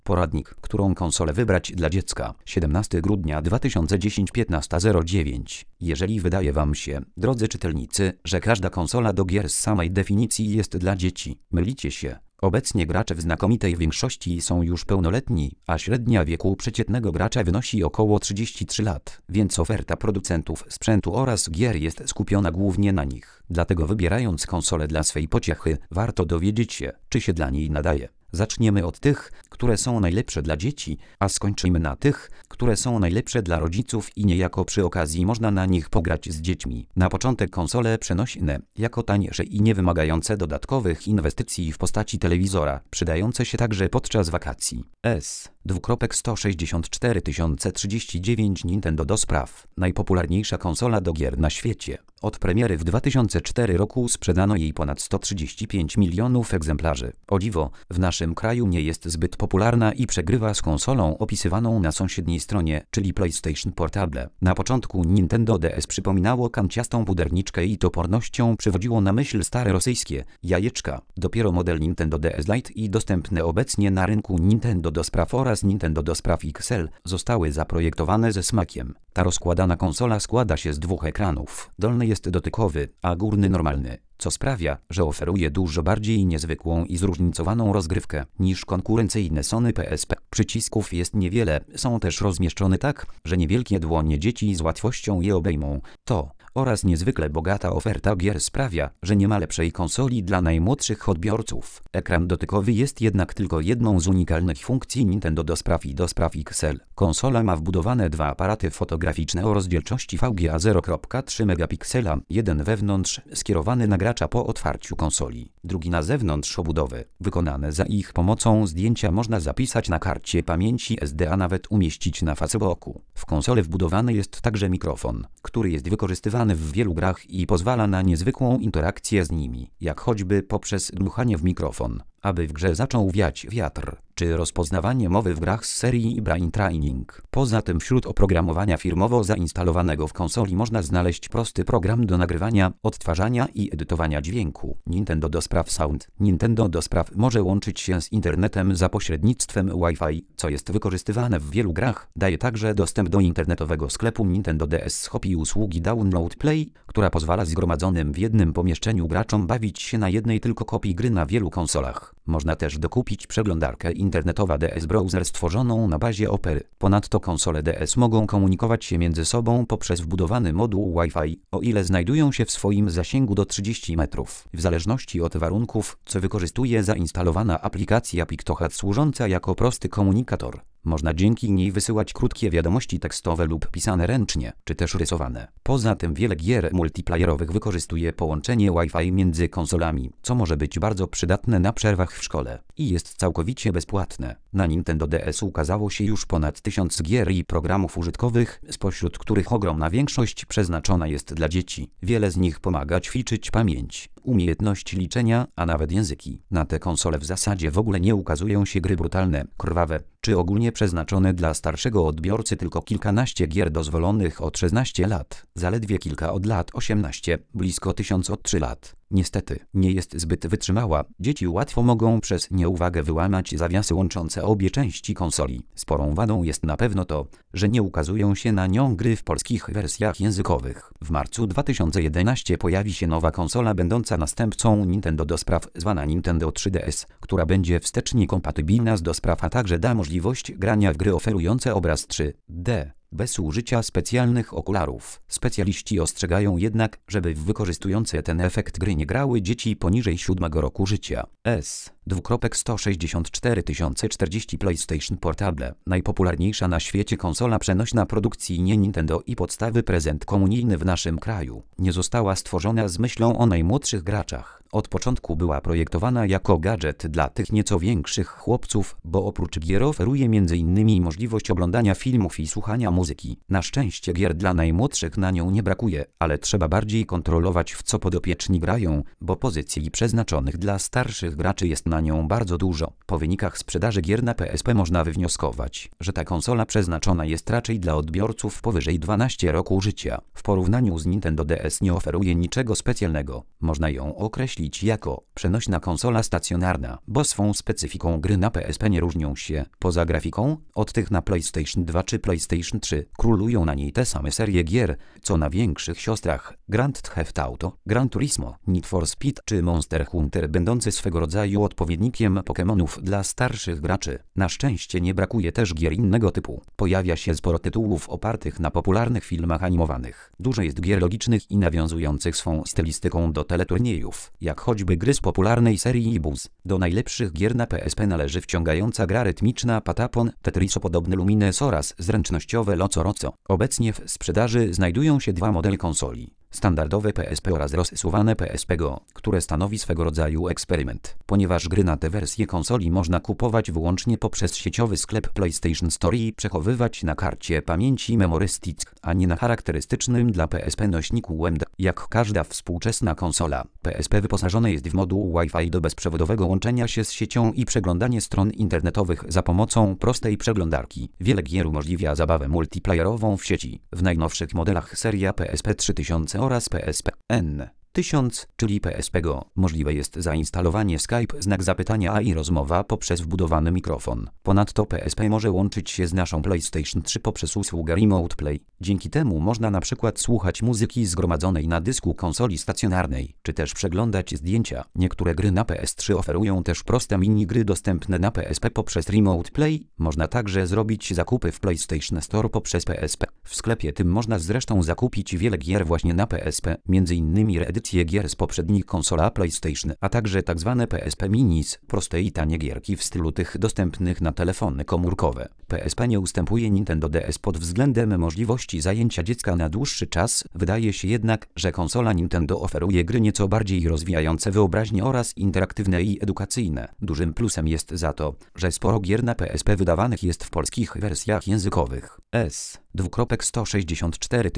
Poradnik, którą konsolę wybrać dla dziecka. 17 grudnia 2010 15:09. Jeżeli wydaje Wam się, drodzy czytelnicy, że każda konsola do gier z samej definicji jest dla dzieci, mylicie się. Obecnie gracze w znakomitej większości są już pełnoletni, a średnia wieku przeciętnego gracza wynosi około 33 lat, więc oferta producentów sprzętu oraz gier jest skupiona głównie na nich. Dlatego wybierając konsolę dla swej pociechy, warto dowiedzieć się, czy się dla niej nadaje. Zaczniemy od tych, które są najlepsze dla dzieci, a skończymy na tych, które są najlepsze dla rodziców i niejako przy okazji można na nich pograć z dziećmi. Na początek konsole przenośne, jako tańsze i nie wymagające dodatkowych inwestycji w postaci telewizora, przydające się także podczas wakacji. S.164 039 Nintendo do spraw. Najpopularniejsza konsola do gier na świecie. Od premiery w 2004 roku sprzedano jej ponad 135 milionów egzemplarzy. O dziwo, w naszym kraju nie jest zbyt popularna i przegrywa z konsolą opisywaną na sąsiedniej stronie, czyli PlayStation Portable. Na początku Nintendo DS przypominało kanciastą puderniczkę i topornością przywodziło na myśl stare rosyjskie jajeczka. Dopiero model Nintendo DS Lite i dostępne obecnie na rynku Nintendo do spraw oraz Nintendo do spraw XL zostały zaprojektowane ze smakiem. Ta rozkładana konsola składa się z dwóch ekranów. Dolny jest dotykowy, a górny normalny, co sprawia, że oferuje dużo bardziej niezwykłą i zróżnicowaną rozgrywkę niż konkurencyjne Sony PSP. Przycisków jest niewiele, są też rozmieszczone tak, że niewielkie dłonie dzieci z łatwością je obejmą. To oraz niezwykle bogata oferta gier sprawia, że nie ma lepszej konsoli dla najmłodszych odbiorców. Ekran dotykowy jest jednak tylko jedną z unikalnych funkcji Nintendo do spraw i do spraw XL. Konsola ma wbudowane dwa aparaty fotograficzne o rozdzielczości VGA 0,3 megapiksela, jeden wewnątrz skierowany na gracza po otwarciu konsoli, drugi na zewnątrz obudowy. Wykonane za ich pomocą zdjęcia można zapisać na karcie pamięci SD, a nawet umieścić na Facebooku. W konsolę wbudowany jest także mikrofon, który jest wykorzystywany w wielu grach i pozwala na niezwykłą interakcję z nimi, jak choćby poprzez dmuchanie w mikrofon, aby w grze zaczął wiać wiatr, czy rozpoznawanie mowy w grach z serii Brain Training. Poza tym wśród oprogramowania firmowo zainstalowanego w konsoli można znaleźć prosty program do nagrywania, odtwarzania i edytowania dźwięku. Nintendo do spraw Sound. Nintendo do spraw może łączyć się z internetem za pośrednictwem Wi-Fi, co jest wykorzystywane w wielu grach. Daje także dostęp do internetowego sklepu Nintendo DS Shop i usługi Download Play, która pozwala zgromadzonym w jednym pomieszczeniu graczom bawić się na jednej tylko kopii gry na wielu konsolach. Można też dokupić przeglądarkę internetowa DS Browser stworzoną na bazie Opery. Ponadto konsole DS mogą komunikować się między sobą poprzez wbudowany moduł Wi-Fi, o ile znajdują się w swoim zasięgu do 30 metrów. W zależności od warunków, co wykorzystuje zainstalowana aplikacja Pictohat służąca jako prosty komunikator. Można dzięki niej wysyłać krótkie wiadomości tekstowe lub pisane ręcznie, czy też rysowane. Poza tym wiele gier multiplayerowych wykorzystuje połączenie Wi-Fi między konsolami, co może być bardzo przydatne na przerwach w szkole i jest całkowicie bezpłatne. Na Nintendo DS ukazało się już ponad 1000 gier i programów użytkowych, spośród których ogromna większość przeznaczona jest dla dzieci. Wiele z nich pomaga ćwiczyć pamięć, umiejętności liczenia, a nawet języki. Na te konsole w zasadzie w ogóle nie ukazują się gry brutalne, krwawe, czy ogólnie przeznaczone dla starszego odbiorcy. Tylko kilkanaście gier dozwolonych od 16 lat, zaledwie kilka od lat 18, blisko 1000 od 3 lat. Niestety, nie jest zbyt wytrzymała. Dzieci łatwo mogą przez nieuwagę wyłamać zawiasy łączące obie części konsoli. Sporą wadą jest na pewno to, że nie ukazują się na nią gry w polskich wersjach językowych. W marcu 2011 pojawi się nowa konsola będąca następcą Nintendo do spraw, zwana Nintendo 3DS, która będzie wstecznie kompatybilna z do spraw, a także da możliwość grania w gry oferujące obraz 3D. Bez użycia specjalnych okularów. Specjaliści ostrzegają jednak, żeby w wykorzystujące ten efekt gry nie grały dzieci poniżej 7 roku życia. S.164 040 PlayStation Portable. Najpopularniejsza na świecie konsola przenośna produkcji nie Nintendo i podstawy prezent komunijny w naszym kraju. Nie została stworzona z myślą o najmłodszych graczach. Od początku była projektowana jako gadżet dla tych nieco większych chłopców, bo oprócz gier oferuje m.in. możliwość oglądania filmów i słuchania muzyki. Na szczęście gier dla najmłodszych na nią nie brakuje, ale trzeba bardziej kontrolować, w co podopieczni grają, bo pozycji przeznaczonych dla starszych graczy jest na nią bardzo dużo. Po wynikach sprzedaży gier na PSP można wywnioskować, że ta konsola przeznaczona jest raczej dla odbiorców powyżej 12 roku życia. W porównaniu z Nintendo DS nie oferuje niczego specjalnego. Można ją określić jako przenośna konsola stacjonarna, bo swą specyfiką gry na PSP nie różnią się, poza grafiką, od tych na PlayStation 2 czy PlayStation 3. Królują na niej te same serie gier, co na większych siostrach Grand Theft Auto, Gran Turismo, Need for Speed czy Monster Hunter, będący swego rodzaju odpowiednikiem Pokémonów dla starszych graczy. Na szczęście nie brakuje też gier innego typu. Pojawia się sporo tytułów opartych na popularnych filmach animowanych. Dużo jest gier logicznych i nawiązujących swą stylistyką do teleturniejów, jak choćby gry z popularnej serii Buzz. Do najlepszych gier na PSP należy wciągająca gra rytmiczna Patapon, Tetrisopodobny Lumines oraz zręcznościowe Loco Roco. Obecnie w sprzedaży znajdują się dwa modele konsoli. Standardowe PSP oraz rozsuwane PSP Go, które stanowi swego rodzaju eksperyment, ponieważ gry na tę wersję konsoli można kupować wyłącznie poprzez sieciowy sklep PlayStation Store i przechowywać na karcie pamięci Memory Stick, a nie na charakterystycznym dla PSP nośniku UMD. Jak każda współczesna konsola, PSP wyposażone jest w moduł Wi-Fi do bezprzewodowego łączenia się z siecią i przeglądanie stron internetowych za pomocą prostej przeglądarki. Wiele gier umożliwia zabawę multiplayerową w sieci. W najnowszych modelach seria PSP 3000 oraz PSP N1000, czyli PSP Go, możliwe jest zainstalowanie Skype znak zapytania i rozmowa poprzez wbudowany mikrofon. Ponadto PSP może łączyć się z naszą PlayStation 3 poprzez usługę Remote Play. Dzięki temu można na przykład słuchać muzyki zgromadzonej na dysku konsoli stacjonarnej, czy też przeglądać zdjęcia. Niektóre gry na PS3 oferują też proste minigry dostępne na PSP poprzez Remote Play. Można także zrobić zakupy w PlayStation Store poprzez PSP. W sklepie tym można zresztą zakupić wiele gier właśnie na PSP, m.in. reedycje gier z poprzednich konsola PlayStation, a także tzw. PSP Minis, proste i tanie gierki w stylu tych dostępnych na telefony komórkowe. PSP nie ustępuje Nintendo DS pod względem możliwości zajęcia dziecka na dłuższy czas. Wydaje się jednak, że konsola Nintendo oferuje gry nieco bardziej rozwijające wyobraźnię oraz interaktywne i edukacyjne. Dużym plusem jest za to, że sporo gier na PSP wydawanych jest w polskich wersjach językowych. S.164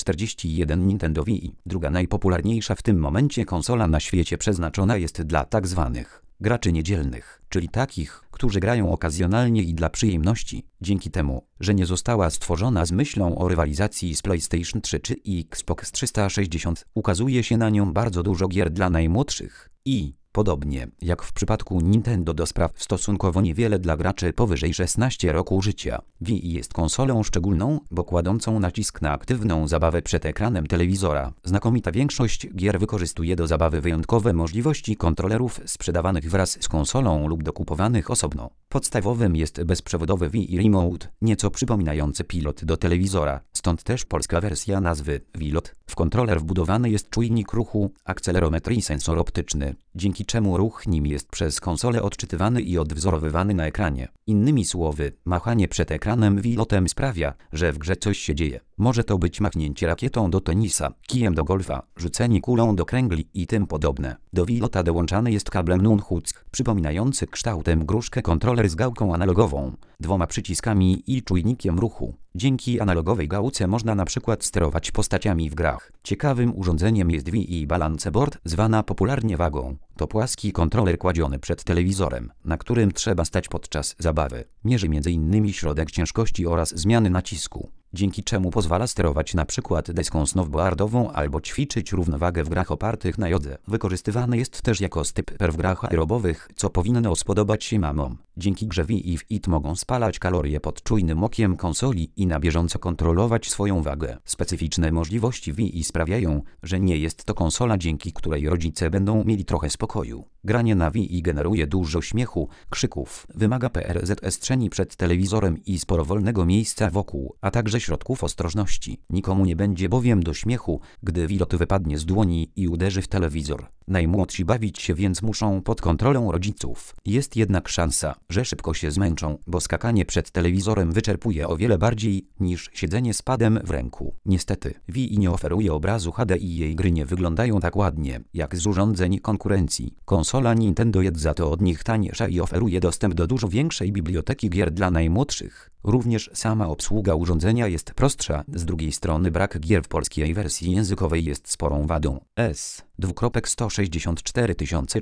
041 Nintendo Wii, druga najpopularniejsza w tym momencie konsola na świecie, przeznaczona jest dla tzw. graczy niedzielnych, czyli takich, którzy grają okazjonalnie i dla przyjemności. Dzięki temu, że nie została stworzona z myślą o rywalizacji z PlayStation 3 czy Xbox 360, ukazuje się na nią bardzo dużo gier dla najmłodszych i, podobnie jak w przypadku Nintendo DS, stosunkowo niewiele dla graczy powyżej 16 roku życia. Wii jest konsolą szczególną, bo kładącą nacisk na aktywną zabawę przed ekranem telewizora. Znakomita większość gier wykorzystuje do zabawy wyjątkowe możliwości kontrolerów sprzedawanych wraz z konsolą lub dokupowanych osobno. Podstawowym jest bezprzewodowy Wii Remote, nieco przypominający pilot do telewizora, stąd też polska wersja nazwy Wilot. W kontroler wbudowany jest czujnik ruchu, akcelerometr i sensor optyczny, dzięki czemu ruch nim jest przez konsolę odczytywany i odwzorowywany na ekranie. Innymi słowy, machanie przed ekranem Wilotem sprawia, że w grze coś się dzieje. Może to być machnięcie rakietą do tenisa, kijem do golfa, rzucenie kulą do kręgli i tym podobne. Do Wilota dołączany jest kablem Nunchuck, przypominający kształtem gruszkę kontroler z gałką analogową, dwoma przyciskami i czujnikiem ruchu. Dzięki analogowej gałce można na przykład sterować postaciami w grach. Ciekawym urządzeniem jest Wii Balance Board, zwana popularnie wagą. To płaski kontroler kładziony przed telewizorem, na którym trzeba stać podczas zabawy. Mierzy m.in. środek ciężkości oraz zmiany nacisku, dzięki czemu pozwala sterować na przykład deską snowboardową albo ćwiczyć równowagę w grach opartych na jodze. Wykorzystywany jest też jako stepper w grach aerobowych, co powinno spodobać się mamom. Dzięki grze Wii Fit mogą spalać kalorie pod czujnym okiem konsoli i na bieżąco kontrolować swoją wagę. Specyficzne możliwości Wii sprawiają, że nie jest to konsola, dzięki której rodzice będą mieli trochę spokoju. Granie na Wii generuje dużo śmiechu, krzyków, wymaga przestrzeni przed telewizorem i sporo wolnego miejsca wokół, a także środków ostrożności. Nikomu nie będzie bowiem do śmiechu, gdy Wilot wypadnie z dłoni i uderzy w telewizor. Najmłodsi bawić się więc muszą pod kontrolą rodziców. Jest jednak szansa, że szybko się zmęczą, bo skakanie przed telewizorem wyczerpuje o wiele bardziej niż siedzenie z padem w ręku. Niestety, Wii nie oferuje obrazu HD i jej gry nie wyglądają tak ładnie, jak z urządzeń konkurencji. Konsola Nintendo jest za to od nich tańsza i oferuje dostęp do dużo większej biblioteki gier dla najmłodszych. Również sama obsługa urządzenia jest prostsza, z drugiej strony brak gier w polskiej wersji językowej jest sporą wadą. S.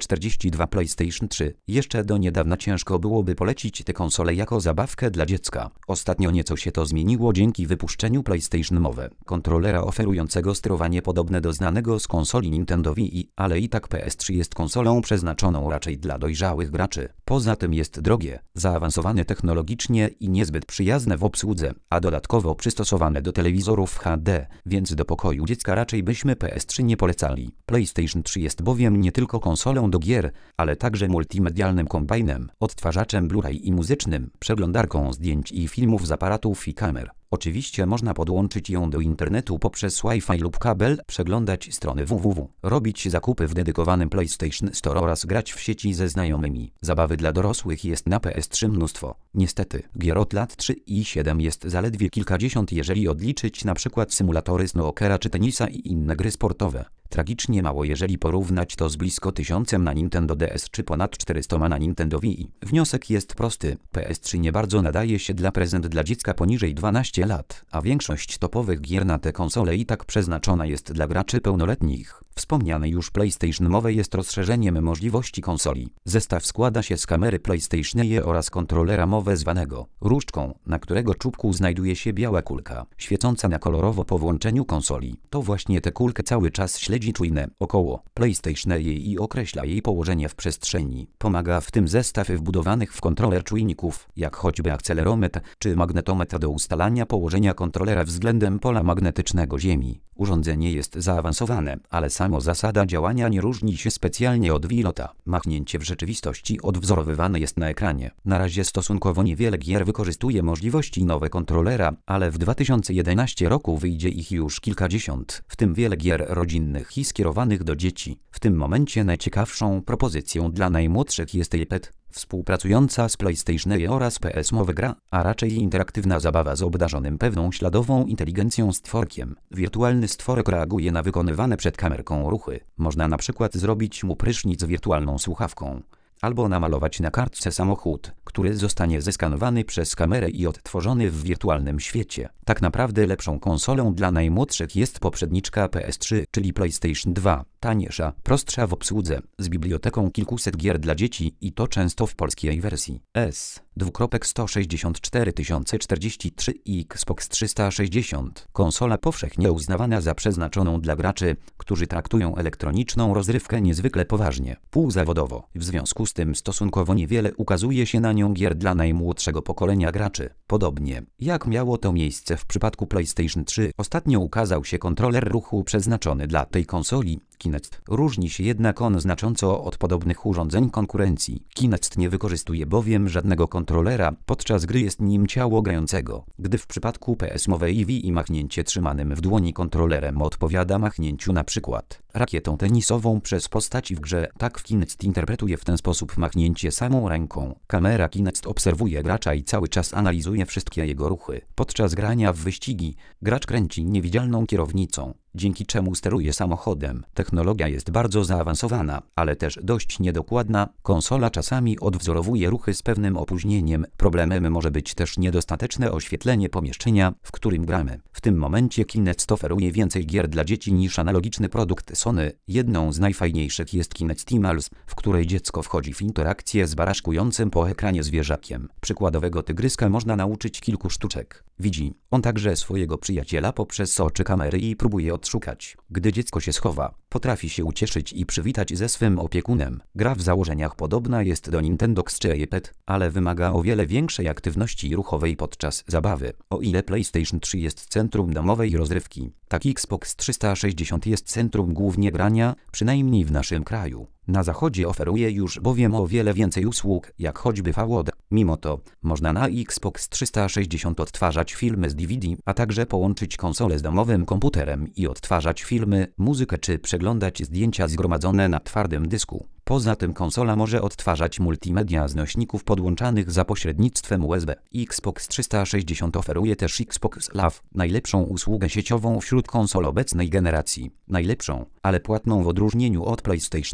164 PlayStation 3. Jeszcze do niedawna ciężko byłoby polecić tę konsolę jako zabawkę dla dziecka. Ostatnio nieco się to zmieniło dzięki wypuszczeniu PlayStation Move, kontrolera oferującego sterowanie podobne do znanego z konsoli Nintendo Wii, ale i tak PS3 jest konsolą przeznaczoną raczej dla dojrzałych graczy. Poza tym jest drogie, zaawansowane technologicznie i niezbyt przyjazne w obsłudze, a dodatkowo przystosowane do telewizorów HD, więc do pokoju dziecka raczej byśmy PS3 nie polecali. PlayStation 3 jest bowiem nie tylko konsolą do gier, ale także multimedialnym kombajnem, odtwarzaczem Blu-ray i muzycznym, przeglądarką zdjęć i filmów z aparatów i kamer. Oczywiście można podłączyć ją do internetu poprzez Wi-Fi lub kabel, przeglądać strony www, robić zakupy w dedykowanym PlayStation Store oraz grać w sieci ze znajomymi. Zabawy dla dorosłych jest na PS3 mnóstwo. Niestety, gier od lat 3 i 7 jest zaledwie kilkadziesiąt, jeżeli odliczyć np. symulatory snookera czy tenisa i inne gry sportowe. Tragicznie mało, jeżeli porównać to z blisko 1000 na Nintendo DS czy ponad 400 na Nintendo Wii. Wniosek jest prosty. PS3 nie bardzo nadaje się dla prezent dla dziecka poniżej 12 lat, a większość topowych gier na tę konsolę i tak przeznaczona jest dla graczy pełnoletnich. Wspomniane już PlayStation Move jest rozszerzeniem możliwości konsoli. Zestaw składa się z kamery PlayStation oraz kontrolera Move zwanego różdżką, na którego czubku znajduje się biała kulka, świecąca na kolorowo po włączeniu konsoli. To właśnie tę kulkę cały czas śledzi czujne około PlayStation i określa jej położenie w przestrzeni. Pomaga w tym zestaw wbudowanych w kontroler czujników, jak choćby akcelerometr czy magnetometr do ustalania położenia kontrolera względem pola magnetycznego Ziemi. Urządzenie jest zaawansowane, ale samo zasada działania nie różni się specjalnie od Wilota. Machnięcie w rzeczywistości odwzorowywane jest na ekranie. Na razie stosunkowo niewiele gier wykorzystuje możliwości nowe kontrolera, ale w 2011 roku wyjdzie ich już kilkadziesiąt, w tym wiele gier rodzinnych i skierowanych do dzieci. W tym momencie najciekawszą propozycją dla najmłodszych jest iPad, współpracująca z PlayStation oraz PS Move gra, a raczej interaktywna zabawa z obdarzonym pewną śladową inteligencją stworkiem. Wirtualny stworek reaguje na wykonywane przed kamerką ruchy. Można na przykład zrobić mu prysznic wirtualną słuchawką, albo namalować na kartce samochód, który zostanie zeskanowany przez kamerę i odtworzony w wirtualnym świecie. Tak naprawdę lepszą konsolą dla najmłodszych jest poprzedniczka PS3, czyli PlayStation 2. Taniejsza, prostsza w obsłudze, z biblioteką kilkuset gier dla dzieci i to często w polskiej wersji. S. 164 043 i Xbox 360. Konsola powszechnie uznawana za przeznaczoną dla graczy, którzy traktują elektroniczną rozrywkę niezwykle poważnie, półzawodowo. W związku z tym stosunkowo niewiele ukazuje się na nią gier dla najmłodszego pokolenia graczy. Podobnie jak miało to miejsce w przypadku PlayStation 3, ostatnio ukazał się kontroler ruchu przeznaczony dla tej konsoli, Kinect. Różni się jednak on znacząco od podobnych urządzeń konkurencji. Kinect nie wykorzystuje bowiem żadnego kontrolera, podczas gry jest nim ciało grającego, gdy w przypadku PS Move i Wii machnięcie trzymanym w dłoni kontrolerem odpowiada machnięciu na przykład rakietą tenisową przez postać w grze. Tak Kinect interpretuje w ten sposób machnięcie samą ręką. Kamera Kinect obserwuje gracza i cały czas analizuje wszystkie jego ruchy. Podczas grania w wyścigi gracz kręci niewidzialną kierownicą, dzięki czemu steruje samochodem. Technologia jest bardzo zaawansowana, ale też dość niedokładna. Konsola czasami odwzorowuje ruchy z pewnym opóźnieniem. Problemem może być też niedostateczne oświetlenie pomieszczenia, w którym gramy. W tym momencie Kinect oferuje więcej gier dla dzieci niż analogiczny produkt Sony. Jedną z najfajniejszych jest Kinectimals, w której dziecko wchodzi w interakcję z baraszkującym po ekranie zwierzakiem. Przykładowego tygryska można nauczyć kilku sztuczek. Widzi on także swojego przyjaciela poprzez oczy kamery i próbuje odszukać. Gdy dziecko się schowa, potrafi się ucieszyć i przywitać ze swym opiekunem. Gra w założeniach podobna jest do Nintendo czy iPad, ale wymaga o wiele większej aktywności ruchowej podczas zabawy. O ile PlayStation 3 jest centrum domowej rozrywki, tak Xbox 360 jest centrum głównie grania, przynajmniej w naszym kraju. Na zachodzie oferuje już bowiem o wiele więcej usług, jak choćby VOD. Mimo to, można na Xbox 360 odtwarzać filmy z DVD, a także połączyć konsolę z domowym komputerem i odtwarzać filmy, muzykę czy przeglądać zdjęcia zgromadzone na twardym dysku. Poza tym konsola może odtwarzać multimedia z nośników podłączanych za pośrednictwem USB. Xbox 360 oferuje też Xbox Live, najlepszą usługę sieciową wśród konsol obecnej generacji. Najlepszą, ale płatną w odróżnieniu od PlayStation Network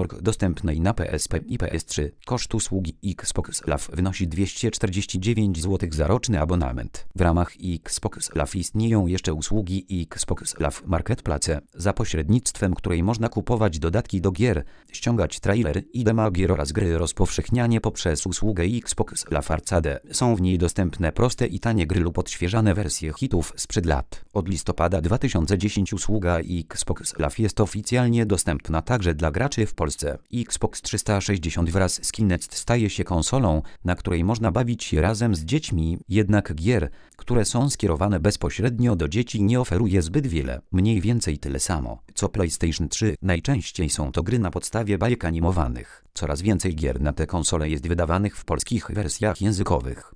Network dostępnej na PSP i PS3. Koszt usługi Xbox Live wynosi 249 zł za roczny abonament. W ramach Xbox Live istnieją jeszcze usługi Xbox Live Marketplace, za pośrednictwem której można kupować dodatki do gier, ściągać trailery i dema gier oraz gry rozpowszechnianie poprzez usługę Xbox Live Arcade. Są w niej dostępne proste i tanie gry lub odświeżane wersje hitów sprzed lat. Od listopada 2010 usługa Xbox Live jest oficjalnie dostępna także dla graczy w Polsce. Xbox 360 wraz z Kinect staje się konsolą, na której można bawić się razem z dziećmi, jednak gier, które są skierowane bezpośrednio do dzieci, nie oferuje zbyt wiele. Mniej więcej tyle samo, co PlayStation 3. Najczęściej są to gry na podstawie bajek animowanych. Coraz więcej gier na tę konsolę jest wydawanych w polskich wersjach językowych.